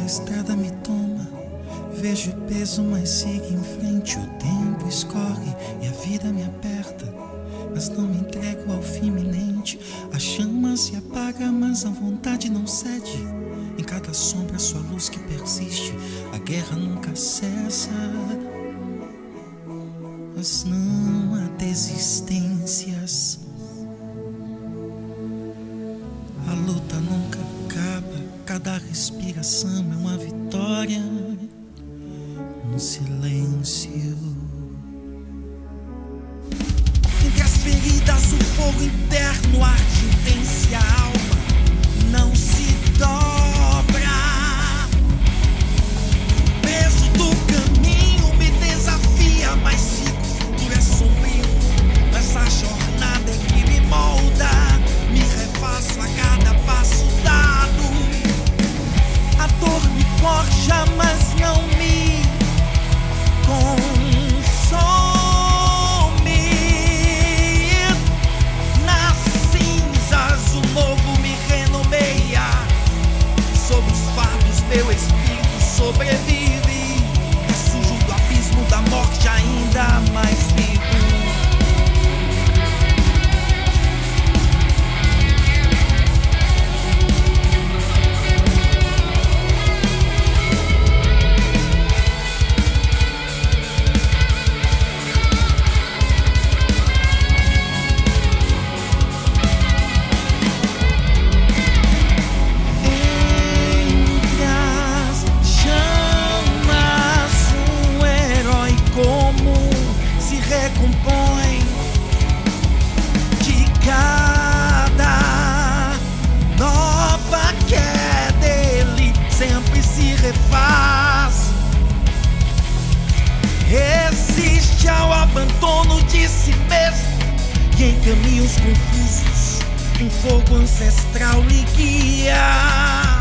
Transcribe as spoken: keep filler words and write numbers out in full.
estrada me toma, vejo o peso, mas sigo em frente. O tempo escorre e a vida me aperta, mas não me entrego ao fim iminente. A chama se apaga, mas a vontade não cede. Em cada sombra sua luz que persiste. A guerra nunca cessa, mas não há desistências. A luta nunca acaba, cada respiração é uma vitória no silêncio. Entre as feridas o fogo interno arde intensa, a alma não se dobra. O peso do caminho me desafia, mas sigo, o futuro é sombrio. Essa jornada é que me molda, me refaço a cada passo dado. A dor me forja, mas não me consome. Nas cinzas o novo me renomeia. Sob os fardos meu espírito sobrevive. Ressurjo do abismo da morte ainda mais vivo. Recompõe de cada nova queda, ele sempre se refaz. Resiste ao abandono de si mesmo e em caminhos confusos um fogo ancestral lhe guia.